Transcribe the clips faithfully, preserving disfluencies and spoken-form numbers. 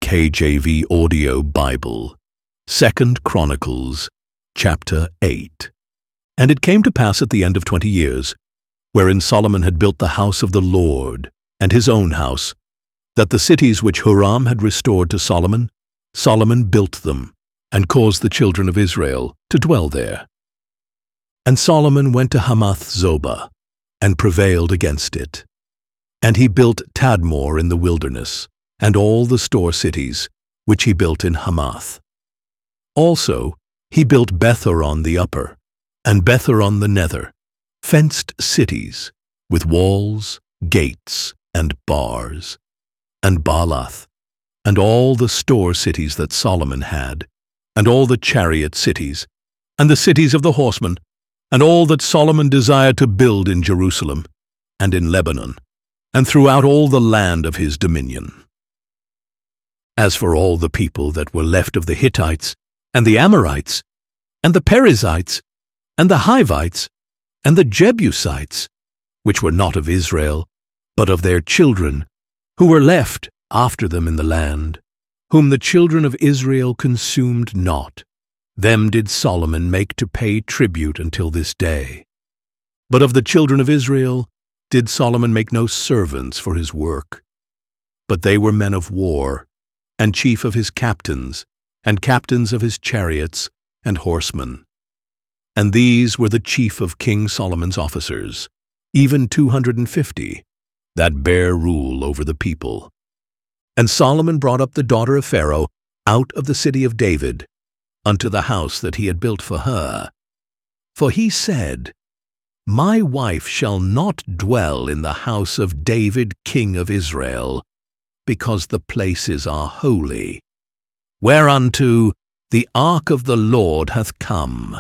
K J V Audio Bible, Second Chronicles, chapter eight. And it came to pass at the end of twenty years, wherein Solomon had built the house of the Lord, and his own house, that the cities which Huram had restored to Solomon, Solomon built them, and caused the children of Israel to dwell there. And Solomon went to Hamath-zobah, and prevailed against it. And he built Tadmor in the wilderness, and all the store cities, which he built in Hamath. Also he built Beth-horon the upper, and Beth-horon the nether, fenced cities, with walls, gates, and bars, and Baalath, and all the store cities that Solomon had, and all the chariot cities, and the cities of the horsemen, and all that Solomon desired to build in Jerusalem, and in Lebanon, and throughout all the land of his dominion. As for all the people that were left of the Hittites, and the Amorites, and the Perizzites, and the Hivites, and the Jebusites, which were not of Israel, but of their children, who were left after them in the land, whom the children of Israel consumed not, them did Solomon make to pay tribute until this day. But of the children of Israel did Solomon make no servants for his work, but they were men of war, and chief of his captains, and captains of his chariots and horsemen. And these were the chief of King Solomon's officers, even two hundred and fifty, that bare rule over the people. And Solomon brought up the daughter of Pharaoh out of the city of David, unto the house that he had built for her. For he said, My wife shall not dwell in the house of David king of Israel, because the places are holy, whereunto the ark of the Lord hath come.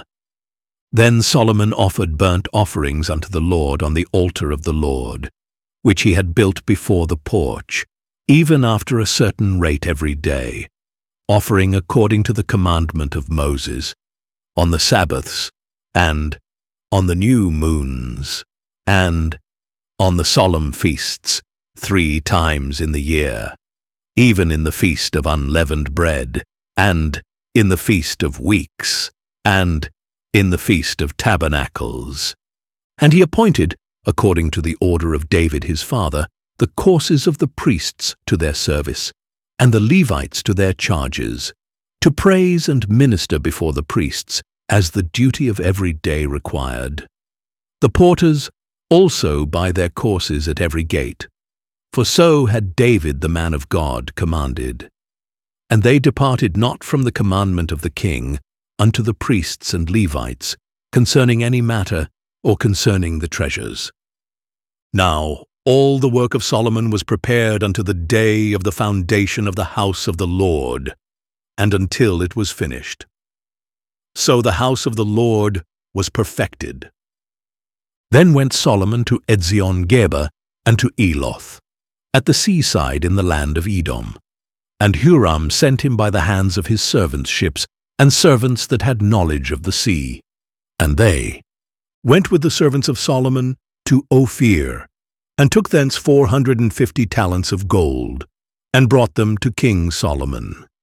Then Solomon offered burnt offerings unto the Lord on the altar of the Lord, which he had built before the porch, even after a certain rate every day, offering according to the commandment of Moses, on the Sabbaths, and on the new moons, and on the solemn feasts, three times in the year, even in the feast of unleavened bread, and in the feast of weeks, and in the feast of tabernacles. And he appointed, according to the order of David his father, the courses of the priests to their service, and the Levites to their charges, to praise and minister before the priests, as the duty of every day required. The porters also by their courses at every gate, for so had David the man of God commanded. And they departed not from the commandment of the king unto the priests and Levites, concerning any matter, or concerning the treasures. Now all the work of Solomon was prepared unto the day of the foundation of the house of the Lord, and until it was finished. So the house of the Lord was perfected. Then went Solomon to Ezion-Geber and to Eloth, at the seaside in the land of Edom. And Huram sent him by the hands of his servants' ships, and servants that had knowledge of the sea. And they went with the servants of Solomon to Ophir, and took thence four hundred and fifty talents of gold, and brought them to King Solomon.